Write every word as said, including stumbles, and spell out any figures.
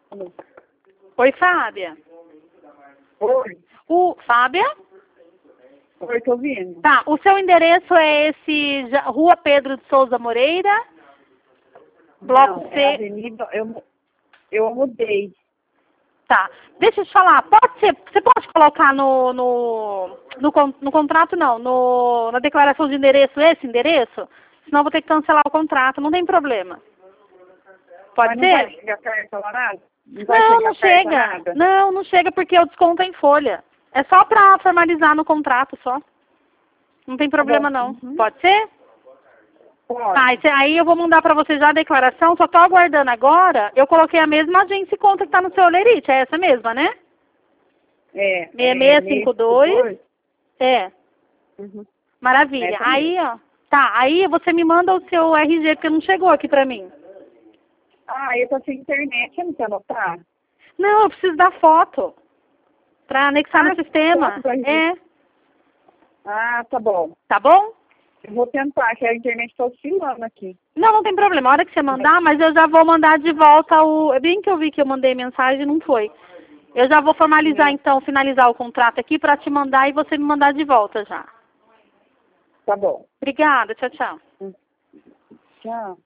Oi, Fábia. Oi. O, Fábia? Oi, tô ouvindo. Tá, o seu endereço é esse, Ja- Rua Pedro de Souza Moreira, Bloco Não, C. é avenida, eu, eu mudei. Tá, deixa eu te falar, pode ser, você pode colocar no, no, no, con- no contrato, não, no, na declaração de endereço esse endereço? Senão eu vou ter que cancelar o contrato, não tem problema. Pode Mas não vai ser? chegar carta lá nada? Não vai Não, chegar não carta chega. nada? Não, não chega porque eu desconto em folha. É só pra formalizar no contrato, só. Não tem problema, Tá bom. não. Uhum. Pode ser? Pode. Tá, esse- aí eu vou mandar pra você já a declaração, só tô aguardando agora. Eu coloquei a mesma agência e conta que tá no seu Olerite, é essa mesma, né? É. seis seis cinco dois. É, Uhum. maravilha. Essa Aí, ó. Tá, aí você me manda o seu R G, porque não chegou aqui pra mim. Ah, eu tô sem internet, eu não quero anotar. Não, eu preciso da foto. Pra anexar Ah, no sistema. foto do R G. É, Ah, tá bom. tá bom? Eu vou tentar, que a internet tá oscilando aqui. Não, não tem problema. A hora que você mandar, mas eu já vou mandar de volta o... É bem que eu vi que eu mandei mensagem e não foi. Eu já vou formalizar, É. então, finalizar o contrato aqui pra te mandar e você me mandar de volta já. Tá bom. Obrigada, tchau, tchau. Tchau.